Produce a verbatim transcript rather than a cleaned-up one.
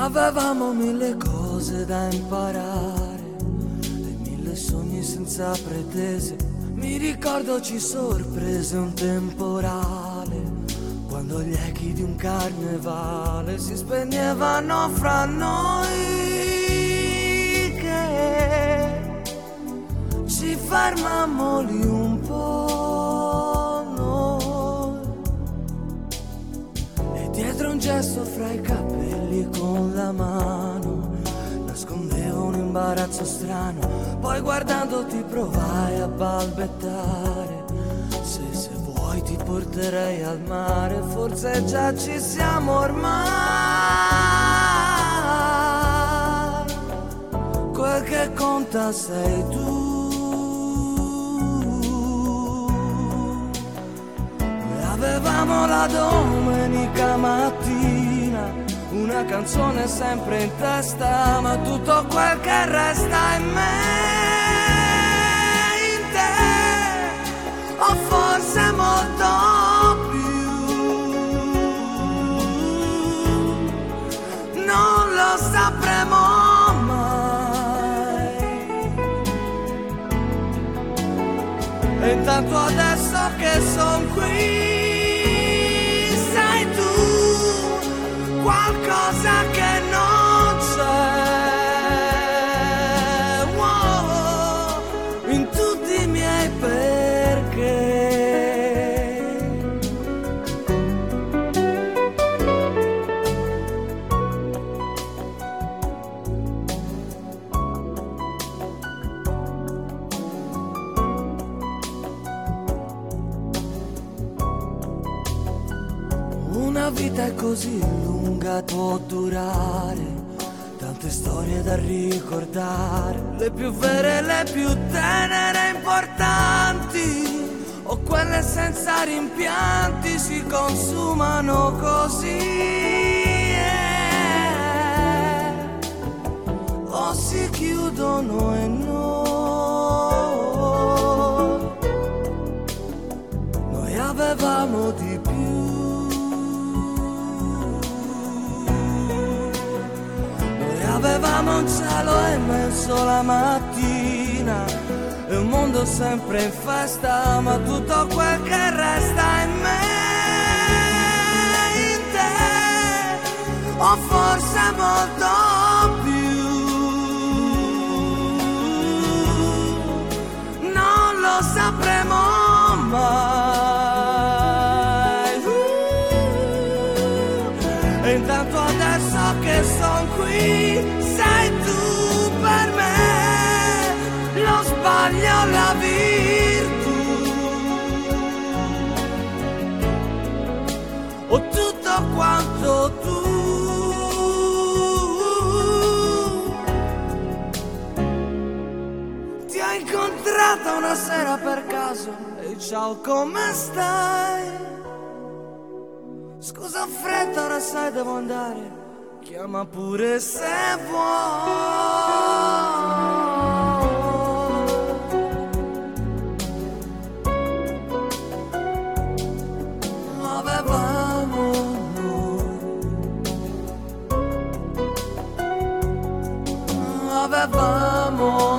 Avevamo mille cose da imparare e mille sogni senza pretese. Mi ricordo ci sorprese un temporale, quando gli echi di un carnevale si spegnevano fra noi, che ci fermammo lì un po' noi, e dietro un gesto fra i capelli con la mano nascondevo un imbarazzo strano. Poi guardandoti provai a balbettare: se, se vuoi ti porterei al mare, forse già ci siamo ormai. Quel che conta sei tu. Avevamo la domenica mattina una canzone sempre in testa, ma tutto quel che resta in me, in te, o forse molto più, non lo sapremo mai. E intanto adesso che son qui, qualcosa che non c'è, wow, in tutti i miei perché. Una vita è così lunga, può durare, tante storie da ricordare, le più vere, le più tenere, importanti, o quelle senza rimpianti si consumano così, eh, o si chiudono e noi, noi avevamo di più. Avevamo un cielo immenso la mattina e un mondo sempre in festa, ma tutto quel che resta in me, in te, o forse molto più, non lo sapremo mai. E intanto adesso che son qui, sei tu per me, lo sbaglio, la virtù, o tutto quanto tu. Ti ho incontrata una sera per caso e ciao, come stai? Scusa, ho fretta, ora sai devo andare, chiama pure se vuoi. Avevamo noi, avevamo